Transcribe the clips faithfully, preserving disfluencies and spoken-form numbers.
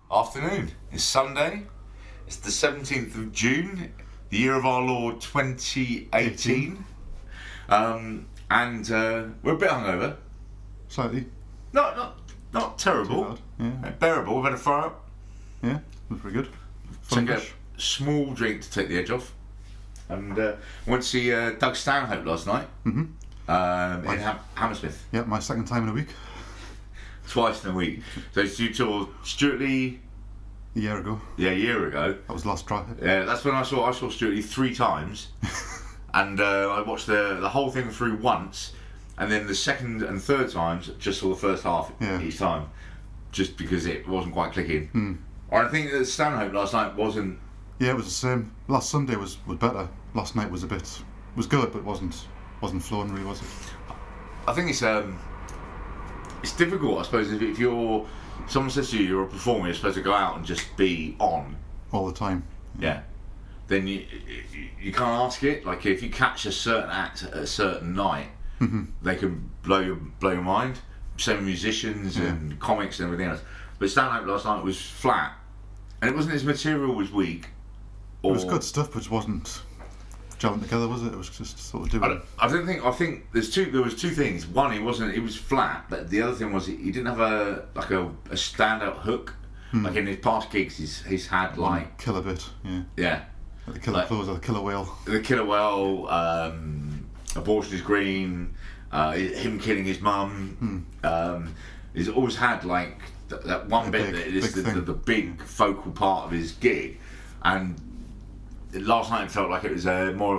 Afternoon. It's Sunday. It's the seventeenth of June, the year of our Lord twenty eighteen. Um, and uh, we're a bit hungover. Slightly. Not not not terrible. Yeah. Bearable. We've had a fire up. Yeah, was pretty good. Take a Funnish. small drink to take the edge off. And uh, went to see uh, Doug Stanhope last night. Mm-hmm. Um, in Ham- Hammersmith. Yeah, my second time in a week. Twice in a week. So you saw Stuart Lee. A year ago. Yeah, a year ago. That was last try. Yeah, that's when I saw I saw Stuart Lee three times, and uh, I watched the the whole thing through once, and then the second and third times just saw the first half Yeah. each time, just because it wasn't quite clicking. Mm. I think that Stanhope last night wasn't. Yeah, it was the same. Last Sunday was, was better. Last night was a bit was good, but wasn't wasn't flowing really, was it? I think it's um, it's difficult, I suppose, if, if you're someone says to you you're a performer, you're supposed to go out and just be on. All the time. Yeah. Then you you, you can't ask it. Like if you catch a certain act at a certain night, Mm-hmm. they can blow your blow your mind. Same with musicians Yeah. and comics and everything else. But Stanhope last night was flat, and it wasn't his material was weak. It Or, was good stuff, but it wasn't gelling together, was it? It was just sort of doing. I don't, I don't think. I think there's two. There was two things. One, he wasn't. He was flat. But the other thing was he, he didn't have a like a, a standout hook. Hmm. Like in his past gigs, he's he's had like Killer bit, yeah. yeah, Like the killer Like- clothes or the killer whale. the Killer Whale, um, Abortion is Green, uh, him killing his mum. Hmm. Um, he's always had like th- that one A bit big- that is big the, the, thing. the big focal part of his gig, and last night it felt like it was a more of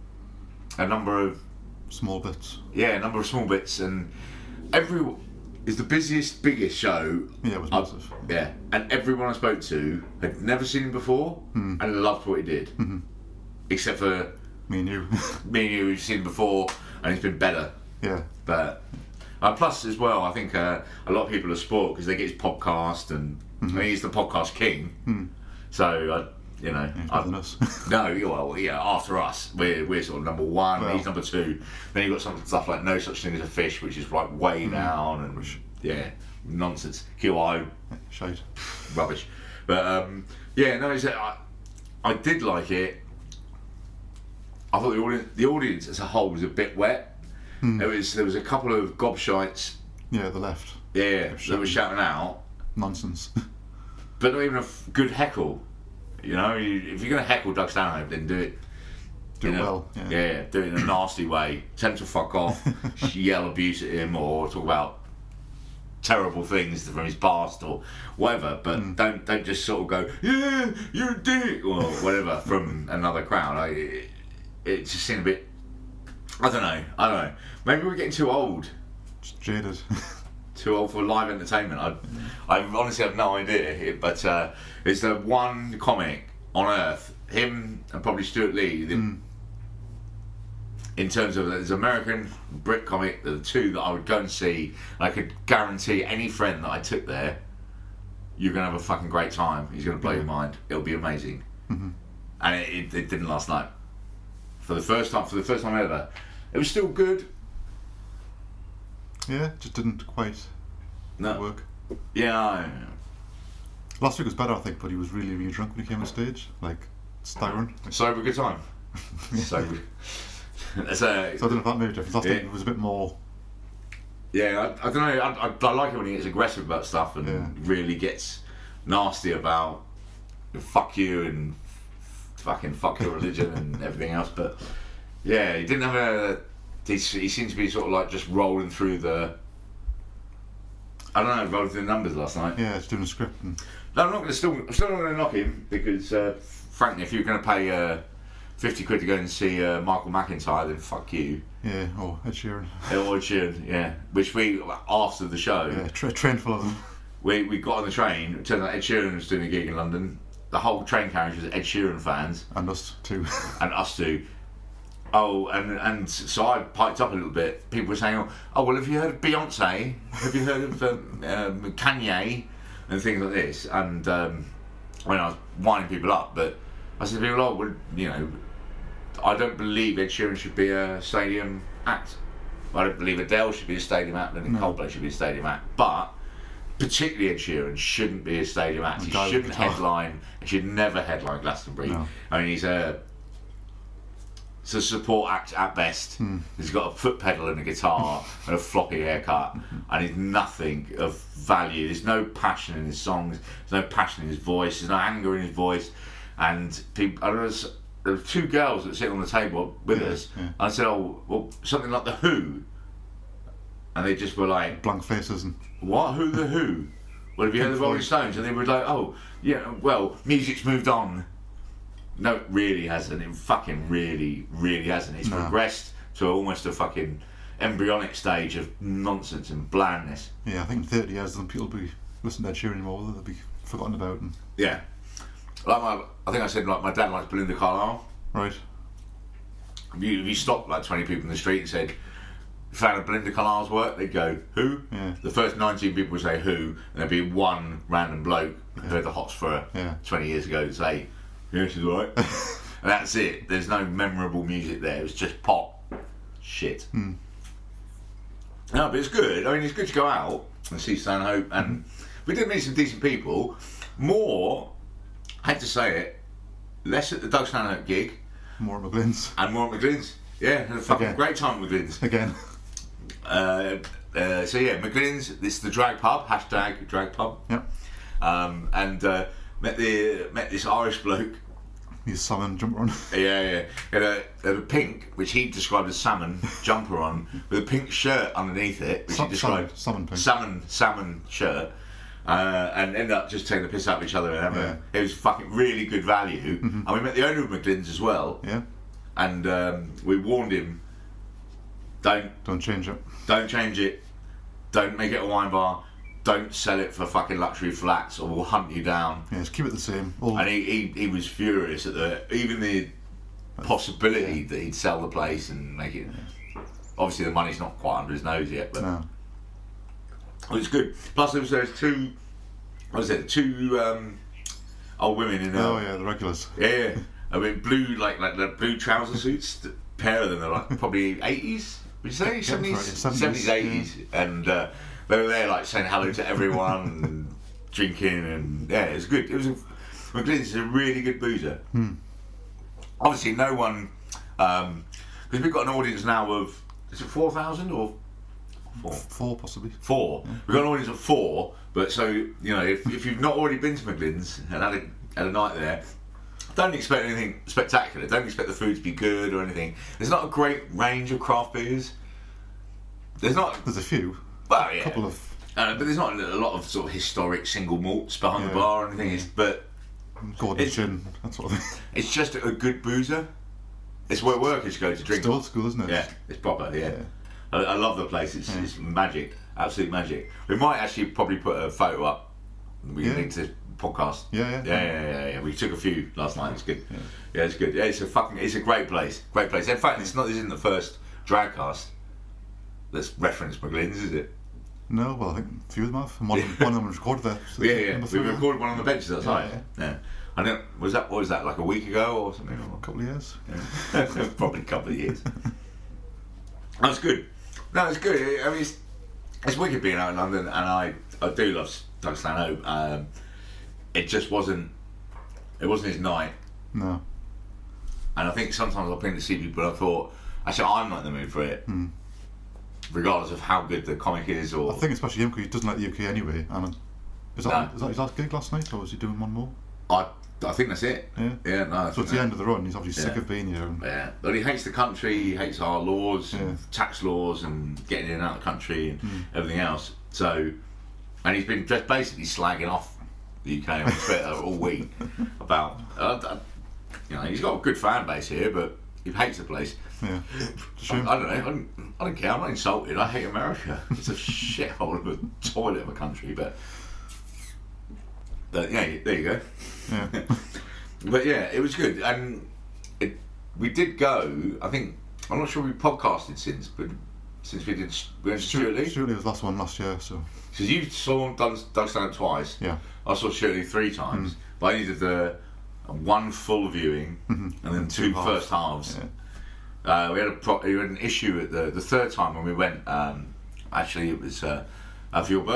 a a number of Small bits. yeah a number of small bits, and every is the busiest biggest show. Yeah, it was I've- massive. Yeah, and everyone I spoke to had never seen him before Hmm. and loved what he did, Mm-hmm. except for Me and you. me and you who've seen him before, and it's been better. Yeah. But uh, plus as well, I think uh, a lot of people are sport because they get his podcast, and I mean, he's the podcast king. Mm. So I, you know, He's I, better than us. no, yeah, well, yeah. After us, we're we're sort of number one. Well. He's number two. Then you have got some stuff like No Such Thing as a Fish, which is like way down, and yeah, nonsense. Q I Shite. rubbish. But um, yeah, no, it's, I I did like it. I thought the audience, the audience as a whole was a bit wet. Hmm. There was there was a couple of gobshites, Yeah, the left. yeah, that were shouting. shouting out, Nonsense. but not even a f- good heckle. You know, you, if you're going to heckle Doug Stanhope, then do it. Do you it know, well. Yeah. yeah, do it in a nasty way. Tell him to fuck off, yell abuse at him, or talk about terrible things from his past or whatever. But Hmm. don't don't just sort of go, yeah, you're a dick or whatever from another crowd. I, it, it just seemed a bit. I don't know. I don't know. Maybe we're getting too old. Just jaded. Too old for live entertainment. I, I honestly have no idea. But uh, it's the one comic on earth, him and probably Stuart Lee, the, Mm. in terms of there's American Brit comic, the two that I would go and see. And I could guarantee any friend that I took there, you're gonna have a fucking great time. He's gonna blow your mind. It'll be amazing. Mm-hmm. And it, it, it didn't last night. For the first time, for the first time ever, it was still good. Yeah, just didn't quite No, work. yeah. I, Last week was better, I think, but he was really, really drunk when he came on stage. Like, staggering. Like, So have a good time. So, that's a, so I don't know if that made a difference. Last Yeah. week it was a bit more. yeah. I, I don't know. I, I, I like it when he gets aggressive about stuff and Yeah. really gets nasty about fuck you and fucking fuck your religion and everything else. But yeah, he didn't have a. He, he seemed to be sort of like just rolling through the. I don't know, rolling through the numbers last night. Yeah, just doing a script. And No, I'm not going to still. I'm still not going to knock him because, uh, frankly, if you're going to pay uh, fifty quid to go and see uh, Michael McIntyre, then fuck you. yeah, oh, Ed Sheeran. Or Sheeran, yeah. Which we after the show, Yeah, tra- train full of them. we we got on the train. It turned out Ed Sheeran was doing a gig in London. The whole train carriage was Ed Sheeran fans And us too. and us two. Oh, and and so I piped up a little bit. People were saying, "Oh, oh well, have you heard of Beyonce? Have you heard of um, um, Kanye and things like this?" And um, I mean, I was winding people up, but I said to people, "Oh, well, you know, I don't believe Ed Sheeran should be a stadium act. I don't believe Adele should be a stadium act, and No. Coldplay should be a stadium act. But particularly Ed Sheeran, shouldn't be a stadium act. He Guy with shouldn't guitar. headline. He should never headline Glastonbury. No. I mean, he's a it's a support act at best. Hmm. He's got a foot pedal and a guitar and a floppy haircut, and he's nothing of value. There's no passion in his songs. There's no passion in his voice. There's no anger in his voice. And people, I was, there were two girls that sit on the table with Yeah, us. yeah. I said, "Oh, well, something like the Who," and they just were like, Blank faces and "What? Who the Who? Well, have you heard Pink the Rolling Floyd. Stones?" And they were like, "Oh, yeah. Well, music's moved on." No, it really hasn't. It fucking really, really hasn't. It's No. progressed to almost a fucking embryonic stage of nonsense and blandness. yeah, I think in thirty years then people will be listening to Ed Sheeran anymore. They'll be forgotten about. And Yeah. Like my, I think I said like my dad likes Belinda Carlisle. right, If you, if you stopped like twenty people in the street and said, found Belinda Carlisle's work, they'd go, "Who?" Yeah. The first nineteen people would say, "Who?" And there'd be one random bloke who heard the Hots for her Yeah. twenty years ago to say, "Yeah, she's alright." And that's it. There's no memorable music there. It was just pop shit. Hmm. No, but it's good. I mean, it's good to go out and see Stanhope, and we did meet some decent people. More, I hate to say it, less at the Doug Stanhope gig more at McGlynn's and more at McGlynn's. Yeah, had a fucking Okay. great time at McGlynn's. again. Uh, uh, so yeah, McGlynn's. This is the drag pub. Hashtag drag pub. Yep, Um, and uh, met the met this Irish bloke. he's salmon jumper on. Yeah, yeah. Had a, had a pink, which he described as salmon jumper on, with a pink shirt underneath it, which Sa- he described salmon, salmon pink. salmon salmon shirt. Uh, and ended up just taking the piss out of each other and having Yeah. a, it was fucking really good value. And we met the owner of McGlynn's as well, Yeah, and um, we warned him, don't don't change it. don't change it, don't make it a wine bar, don't sell it for fucking luxury flats or we'll hunt you down. Yeah, just keep it the same. All And he, he, he was furious at the even the possibility that he'd sell the place and make it. Obviously, the money's not quite under his nose yet, but no. it was good. Plus, there was those two. What was it? Two um, old women in. Uh, Oh yeah, the regulars. yeah, yeah. I mean, blue like like the blue trouser suits. The pair of them are like probably eighties. Would you say Yeah, seventies, seventies, seventies, eighties, and uh, they were there like saying hello to everyone and drinking and yeah, it was good. It was a, McGlynn's is a really good boozer. Hmm. Obviously, no one because we've got an audience now of is it four thousand or four? Four possibly. Four. We've got an audience of four, but so you know, if, if you've not already been to McGlynn's and had a, had a night there, don't expect anything spectacular. Don't expect the food to be good or anything. There's not a great range of craft beers. There's not. There's a few. Well, yeah. A couple of Uh, but there's not a lot of sort of historic single malts behind Yeah. the bar or anything. It's, but Gordon's It's- gin, that sort of thing. it's just a good boozer. It's where workers go to drink. It's old school, isn't it? Yeah, it's proper. Yeah, Yeah. I, I love the place. It's, Yeah. it's magic, absolute magic. We might actually probably put a photo up. We can Yeah. link to this podcast. Yeah, yeah. yeah, yeah, yeah, yeah. We took a few last night. It's good. Yeah, yeah it's good. Yeah, it's a fucking. It's a great place. Great place. In fact, it's not. This isn't the first dragcast that's referenced McGlynn's, is it? No, well, I think a few of them have. And one, of them, one of them was recorded there. So Yeah, it's yeah. number We three now. recorded one on the benches outside. Yeah, Yeah. I know. Was that? What was that? Like a week ago or something? A couple of years. Yeah. Probably a couple of years. That's good. No, it's good. I mean, it's, it's wicked being out in London, and I, I do love Doug Stanhope. Um, it just wasn't. It wasn't his night, No. and I think sometimes I've been to see people. And I thought, actually, I'm not in the mood for it, Hmm. regardless of how good the comic is. Or I think especially him because he doesn't like the U K anyway. And is that, No. is that his last gig last night, or was he doing one more? I, I think that's it. Yeah. Yeah, no. I So think it's the that- end of the run. He's obviously sick Yeah. of being here. And Yeah, but he hates the country, he hates our laws, and Yeah. tax laws, and getting in and out of the country, and Mm. everything else. So, and he's been just basically slagging off the U K on Twitter all week about, uh, uh, you know, he's got a good fan base here, but he hates the place. yeah, it's a I, shame. I don't know, I don't, I don't care, I'm not insulted, I hate America. It's a shithole of a toilet of a country, but, but yeah, there you go. Yeah. But yeah, it was good, and it, we did go. I think I'm not sure we podcasted since, but since we did, we went to Stuart Lee. Stuart Lee was the last one last year, so Because you saw Doug, Doug Stanhope twice. yeah. I saw Stuart Lee three times, but I only did the one full viewing and then And two two halves. first halves. Yeah. Uh, we had a pro- we had an issue at the the third time when we went. Um, actually, it was uh, uh, for your birthday.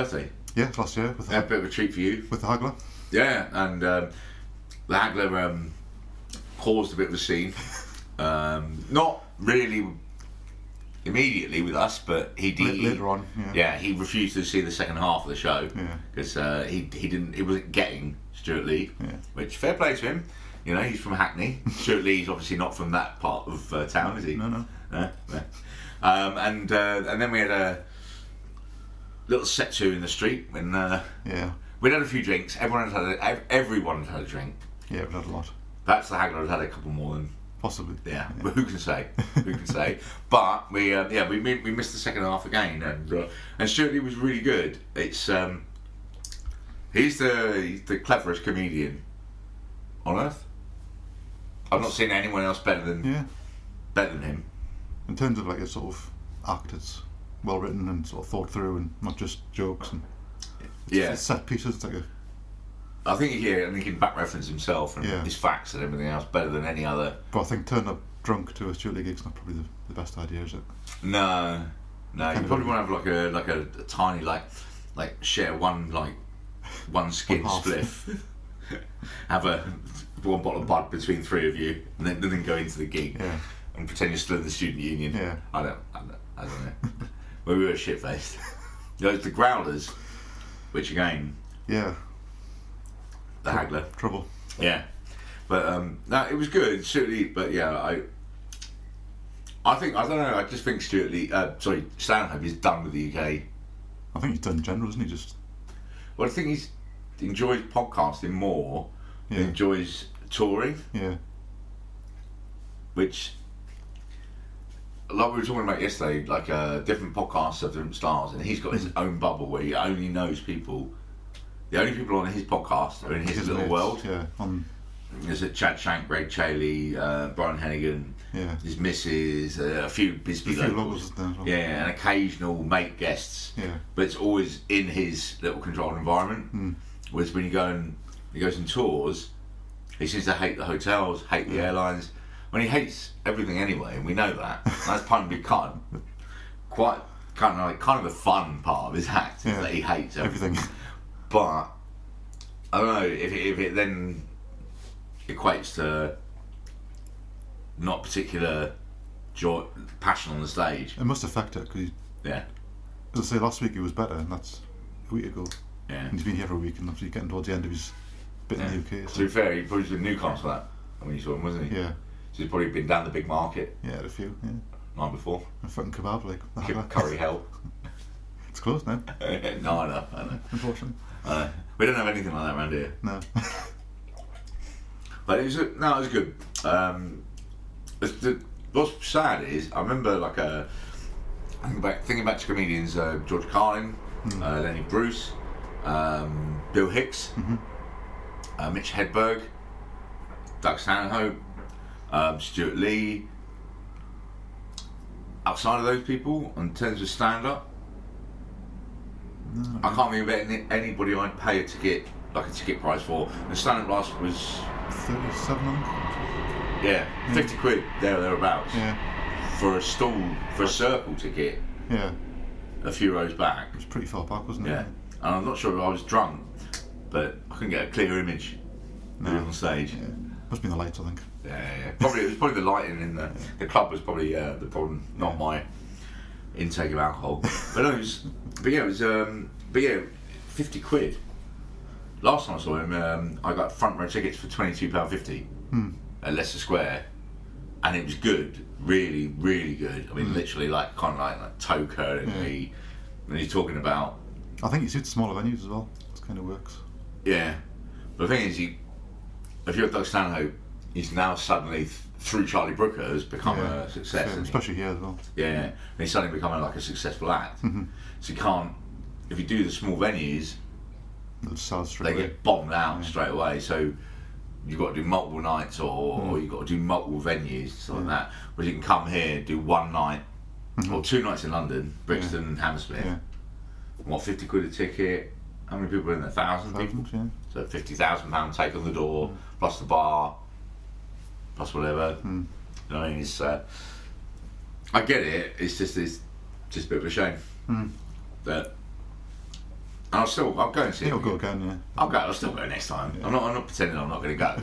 Yeah, last year with the, Yeah, a bit of a treat for you. with the Haggler. Yeah, and um, the Haggler um, caused a bit of a scene. Um, not really immediately with us, but he did. Later on, yeah. Yeah, he refused to see the second half of the show Yeah. because uh, he he didn't he wasn't getting Stuart Lee. Yeah. Which fair play to him. You know, he's from Hackney. Stuart Lee's obviously not from that part of uh, town, is he? No, no. No, no. Um, and uh, and then we had a little set to in the street when uh, Yeah. we'd had a few drinks. Everyone had had a, everyone had had a drink. Yeah, we've had a lot. Perhaps the Haggler had had a couple more than. Possibly. Yeah, but who can say? Who can say? But we, uh, yeah, we we missed the second half again, and uh, and Stuart Lee was really good. It's um, he's the he's the cleverest comedian on earth. I've not seen anyone else better than Yeah. better than him. In terms of like a sort of act, it's well written and sort of thought through, and not just jokes and it's, Yeah. it's set pieces. It's like a I think yeah, I think he can back reference himself and Yeah. his facts and everything else better than any other. But I think turning up drunk to a Stuart Lee gig's not probably the, the best idea, is it? No, no, you Kind of probably a- want to have like a like a, a tiny like like share one like one skin One half. spliff, have a one bottle of bud between three of you, and then and then go into the gig Yeah. and pretend you're still in the student union. Yeah. I don't, I don't, I don't know. Well, we were shit faced. There's the Growlers, which again, Yeah. the Haggler. Trouble. Yeah, but um, no, it was good, Stuart Lee. But yeah, I, I think I don't know. I just think Stuart Lee, uh, sorry, Stanhope is done with the U K. I think he's done in general, isn't he? Just Well, I think he's enjoys podcasting more Yeah. than enjoys touring, yeah. which, like we were talking about yesterday, like uh, different podcasts of different stars, and he's got his own bubble where he only knows people. The only people on his podcast are in his, little mates, world. Yeah. On There's a Chad Shank, Greg Chaley, uh, Brian Hennigan, yeah. his missus, uh, a few Bisbee A few locals. locals there as well. Yeah, and occasional mate guests. Yeah. But it's always in his little controlled environment. Mm. Whereas when you go and he goes on tours, he seems to hate the hotels, hate the airlines. When he hates everything anyway, and we know that. That's kind of kind of quite kind of like kind of the fun part of his act is Yeah. that he hates everything. Everything. But I don't know if it, if it then equates to not particular joy, passion on the stage. It must affect it because, Yeah, as I say, last week he was better, and that's a week ago. yeah. And he's been here for a week, and obviously getting towards the end of his bit yeah. in the U K. To So be fair, he probably was in Newcastle that when you saw him, wasn't he? yeah, So he's probably been down the big market yeah, had a few. Yeah, night before. a fucking kebab like the Cu- Haggler. Curry hell. It's closed now, no, I know, I know. unfortunately. I know. We don't have anything like that around here. No. But it was a, no, it was good. Um, it's the, what's sad is I remember like a thinking back thinking back to comedians uh, George Carlin, Mm. uh, Lenny Bruce, um, Bill Hicks, Mhm. uh, Mitch Hedberg, Doug Stanhope, um, Stuart Lee. Outside of those people, in terms of stand up, No, I can't think of any, anybody I'd pay a ticket like a ticket price for. The stand up last was thirty-seven, I yeah fifty quid there or thereabouts. think. Yeah, For a stall, for a circle ticket, yeah. a few rows back. It was pretty far back, wasn't it? Yeah. And I'm not sure if I was drunk, but I couldn't get a clear image of No. him on stage. Yeah. Must have been the lights, I think. Yeah, yeah, yeah. Probably it was probably the lighting in the the club was probably uh, the problem, not Yeah. my intake of alcohol. But no, it was, but yeah, it was. Um, but yeah, fifty quid. Last time I saw him, um, I got front row tickets for twenty two pound fifty Hmm. at Leicester Square, and it was good, really, really good. I mean, Mm. literally like kind of like, like toe curlingly. When he's talking about I think he suits smaller venues as well. It kind of works. yeah, but the thing is, you if you're Doug Stanhope, he's now suddenly th- through Charlie Brooker has become Yeah. a success, Yeah, hasn't he? especially here as well. Yeah, and he's suddenly becoming like a successful act. Mhm. So you can't, if you do the small venues, They'll sell straight they away. get bombed out Yeah. straight away. So you've got to do multiple nights, or, or Mm. you've got to do multiple venues, something Yeah. like that. Whereas you can come here, do one night, Mhm. or two nights in London, Brixton and Hammersmith. Yeah, What, fifty quid a ticket? How many people are in there? Thousand people? thousands, yeah. So fifty thousand pound take on the door, plus the bar, plus whatever. Mm. You know, what I mean, it's. Uh, I get it. It's just it's just a bit of a shame Mm. that I'll still, I'll go and see He'll it. go again, yeah. I'll go. I'll still go next time. Yeah. I'm not. I'm not pretending I'm not going to go.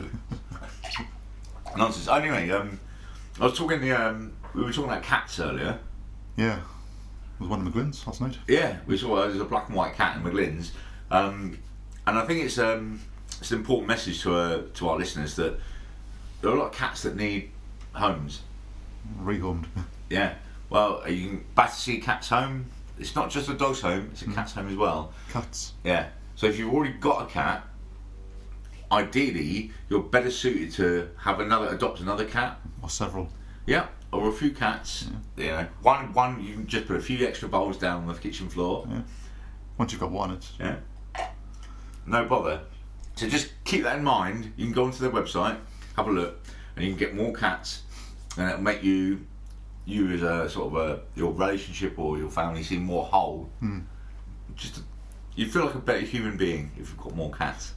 Nonsense. Anyway, um, I was talking. The um, we were talking about cats earlier. Yeah. It was one of McGlynn's last night. Yeah, we saw there's a black and white cat in McGlynn's, um, and I think it's um, it's an important message to uh, to our listeners that there are a lot of cats that need homes. Rehomed. Yeah. Well, you can back to see a cat's home. It's not just a dog's home; it's a cat's home as well. Cats. Yeah. So if you've already got a cat, ideally you're better suited to have another, adopt another cat. Or several. Yeah. Or a few cats. Yeah. You know, one one you can just put a few extra bowls down on the kitchen floor. Yeah. Once you've got one, it's... Yeah. No bother. So just keep that in mind. You can go onto their website, have a look, and you can get more cats, and it'll make you, you as a sort of a your relationship or your family seem more whole. Mm. Just you feel like a better human being if you've got more cats.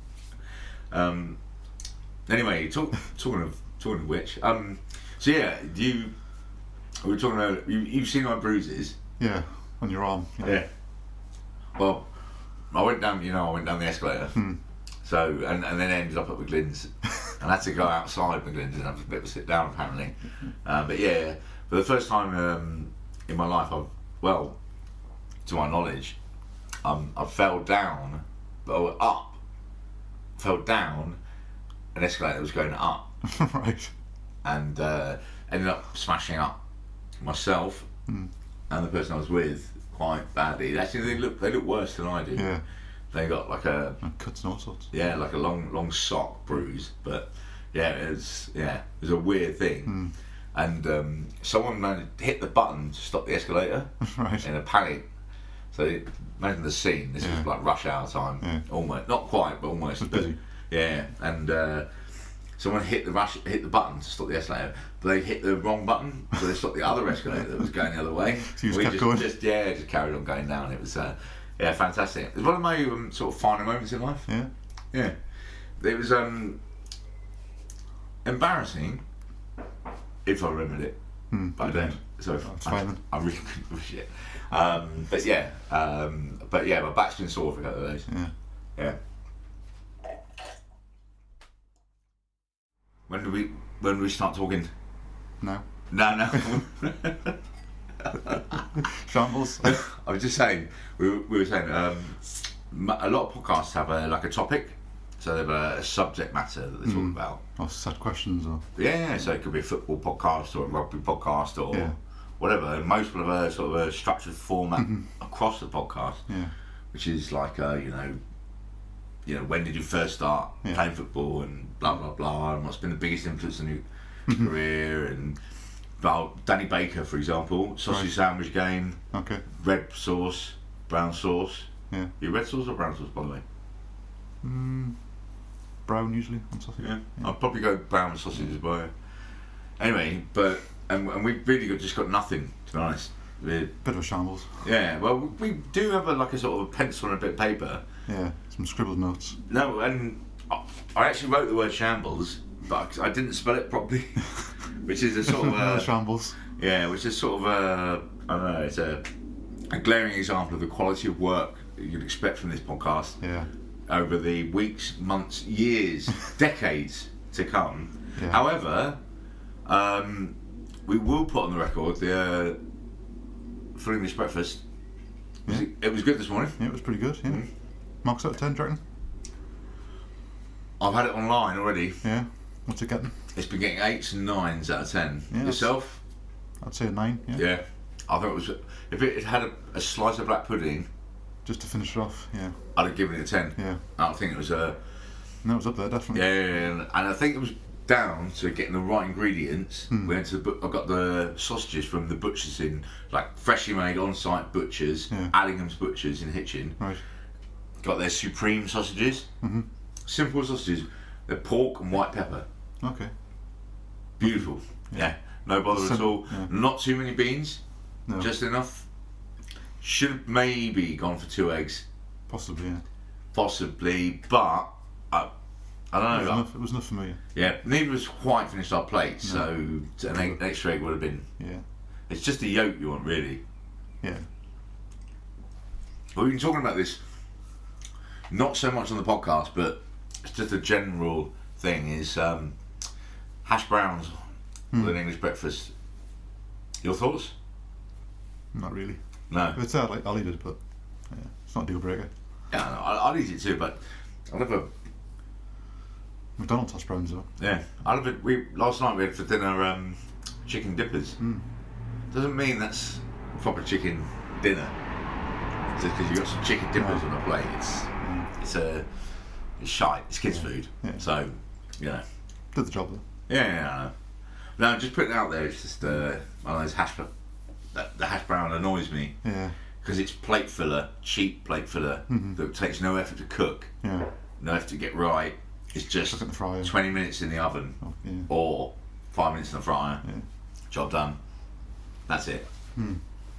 um. Anyway, talk, talking of talking of which, um. So yeah, you. We were talking about you. You've seen my bruises. Yeah, on your arm. Yeah. Yeah. Well, I went down. You know, I went down the escalator. Hmm. So and and then ended up at McGlynn's, and I had to go outside McGlynn's and have a bit of a sit down apparently. Um, but yeah, for the first time um, in my life, I've well, to my knowledge, um, I fell down, oh, up, fell down, an escalator that was going up. Right. And uh, ended up smashing up myself mm. and the person I was with quite badly. Actually, they look they look worse than I did. Yeah. They got like a And cuts and all sorts. yeah, like a long long sock bruise. But yeah, it was yeah, it was a weird thing. Mm. And um, someone managed to hit the button to stop the escalator Right. in a panic. So imagine the scene. This Yeah. was like rush hour time, Yeah. almost not quite, but almost. It was busy. Yeah, and. Uh, Someone hit the rush, hit the button to stop the escalator, but they hit the wrong button, so they stopped the other escalator that was going the other way. So you just we kept just, going? Just yeah, just carried on going down. It was uh, yeah, fantastic. It was one of my um, sort of finer moments in life. Yeah. Yeah, it was um, embarrassing if I remembered it, Hmm. but I don't. So That's I, fine then. I really couldn't wish it. Um, but yeah, um, but yeah, my back's been sore for a couple of days. Yeah. Yeah. When do we when do we start talking? No. No, no. Shambles. I was just saying we were, we were saying um, m- a lot of podcasts have a, like a topic, so they have a, a subject matter that they talk Mm. about. Or set questions or... Yeah, so it could be a football podcast or a rugby podcast or Yeah. whatever. And most will have a sort of a structured format Mhm. across the podcast, Yeah. which is like uh, you know. You know, when did you first start Yeah. playing football and blah blah blah, and what's been the biggest influence on your Mhm. career, and about Danny Baker, for example, sausage Right. sandwich game, Okay. red sauce, brown sauce. Yeah. You red sauce or brown sauce, by the way? Mm, brown usually on sausage. Yeah, I'll probably go brown sausages by. Anyway, but and, and we've really got, just got nothing, to be honest. We're, Bit of a shambles. yeah, well, we we do have a, like a sort of a pencil and a bit of paper. Yeah. Some scribbled notes. No, and I I actually wrote the word shambles, but I didn't spell it properly, which is a sort of a, Shambles. yeah, which is sort of a I don't know, it's a a glaring example of the quality of work that you'd expect from this podcast Yeah. over the weeks, months, years, decades to come. Yeah. However, um, we will put on the record the uh, Full English Breakfast. Yeah. It, it was good this morning. Yeah, it was pretty good. Yeah. Mm. Marks out of ten, do you reckon? I've had it online already. Yeah. What's it getting? It's been getting eights and nines out of ten. Yeah, that's- Yourself? I'd say a nine. Yeah. Yeah. I thought it was. If it had a, a slice of black pudding, Just to finish it off. Yeah. I'd have given it a ten. Yeah. I don't think it was a. No, it was up there definitely. Yeah, yeah, yeah, and and I think it was down to getting the right ingredients. Hmm. We went to the. bu- I got the sausages from the butchers in, like freshly made on-site butchers, Yeah. Allingham's Butchers in Hitchin. Right. Got their supreme sausages. Mhm. Simple sausages. They're pork and white pepper. Okay. Beautiful. Yeah. No bother at Sim- all. yeah. Not too many beans. No. Just enough. Should have maybe gone for two eggs. Possibly. Yeah. Possibly, but I, I It don't was, know. enough, it was enough for me. Yeah, neither was quite finished our plate, so an, egg, an extra egg would have been. Yeah. It's just the yolk you want, really. Yeah. Well, we've been talking about this not so much on the podcast, but it's just a general thing, is um, hash browns Mm. with an English breakfast. Your thoughts? Not really. No. If it's there, like, I'll eat it, but yeah, it's not a deal breaker. Yeah, no, I- I'll eat it too, but I love a McDonald's hash browns though. yeah. I love it. We last night we had for dinner um, chicken dippers. Mm. Doesn't mean that's proper chicken dinner. Just because you got some chicken dippers No. on a plate, it's Mm. it's a it's shite. It's kids' Yeah. food. Yeah. So you know. Did the job though. Yeah, yeah, yeah, I know. No, just putting it out there. It's just uh, one of those hash. That the hash brown annoys me Yeah. because it's plate filler, cheap plate filler Mhm. that takes no effort to cook, Yeah. no effort to get right. It's just Cook in the fryer. twenty minutes in the oven Oh, yeah. or five minutes in the fryer. Yeah. Job done. That's it. Hmm.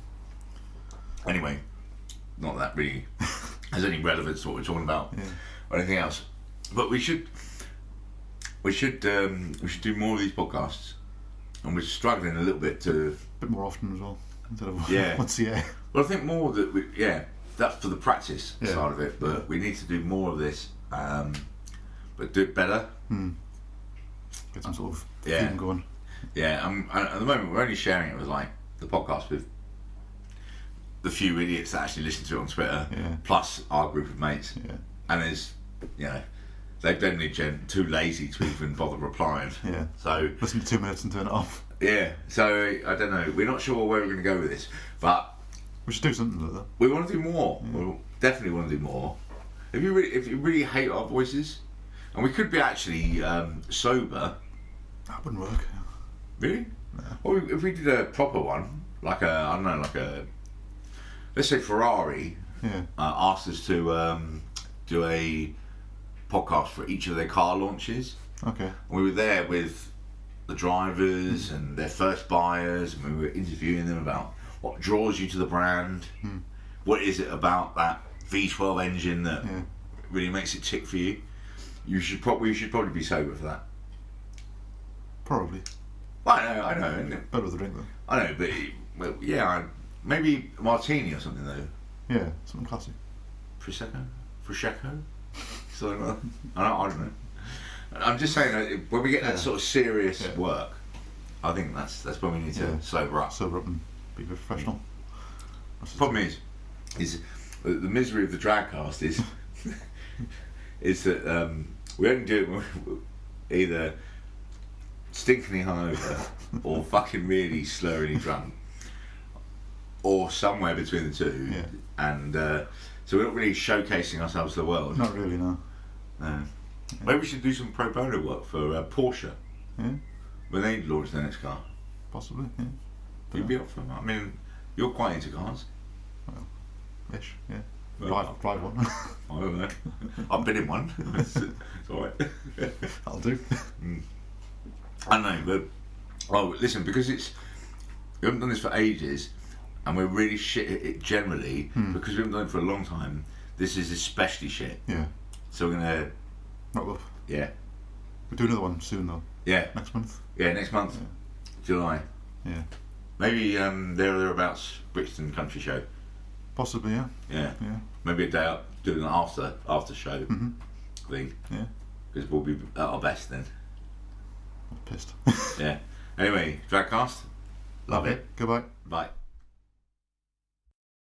Anyway, not that really has any relevance to what we're talking about Yeah. or anything else. But we should we should um, we should do more of these podcasts, and we're struggling a little bit to. A bit more often as well. Instead of Yeah. once a year. Well, I think more that we yeah that's for the practice Yeah. side of it, but we need to do more of this, um, but do it better. Hmm. Get some sort of Yeah. theme going. Yeah, um, and at the moment we're only sharing it with like the podcast with the few idiots that actually listen to it on Twitter, Yeah. plus our group of mates. Yeah. And there's, you know, they've generally gen too lazy to even bother replying. Yeah. So Listen to two minutes and turn it off. yeah, so I don't know. We're not sure where we're going to go with this, but We should do something like that. we want to do more. We definitely want to do more. If you really, if you really hate our voices, and we could be actually um, sober. That wouldn't work. Really? Or if we did a proper one, like a, I don't know, like a, let's say Ferrari Yeah. uh, asked us to um, do a podcast for each of their car launches. Okay. And we were there with the drivers and their first buyers, and we were interviewing them about what draws you to the brand, Hmm. what is it about that V twelve engine that Yeah. really makes it tick for you. You should probably, you should probably be sober for that. Probably. Well, I know, I know, and Better with a drink though. I know, but well, yeah, I, maybe a martini or something though. Yeah. Something classy. Prosecco, prosecco, something like that. I don't, I don't know. I'm just saying that when we get that Yeah. sort of serious Yeah. work, I think that's that's when we need to Yeah. sober up. Sober up and be a bit professional. That's the Problem thing. is, is the the misery of the dragcast is is that um, we only do it when we're either stinkingly hungover or fucking really slurringly drunk, or somewhere between the two. Yeah. And uh, so we're not really showcasing ourselves to the world. Not really, no. No. Maybe we should do some pro bono work for uh, Porsche Yeah. when they launch their next car. Possibly. Yeah. You'd be up for that. I mean, you're quite into cars. Ish. Yeah. Well, drive, drive one. I don't know. I've been in one. It's, it's alright. That'll do. I know, but oh, listen, because it's we haven't done this for ages, and we're really shit at it generally Hmm. because we haven't done it for a long time. This is especially shit. Yeah. So we're gonna, Wrap up. yeah, We'll do another one soon though. yeah, Next month. yeah. Next month, Yeah. July, Yeah. maybe um, there or thereabouts, Brixton Country Show. Possibly, yeah. Yeah, Yeah. maybe a day up, do an after after show Mhm. thing Yeah. because we'll be at our best then. I'm pissed. Yeah. Anyway, Dragcast, love it. Goodbye. Bye.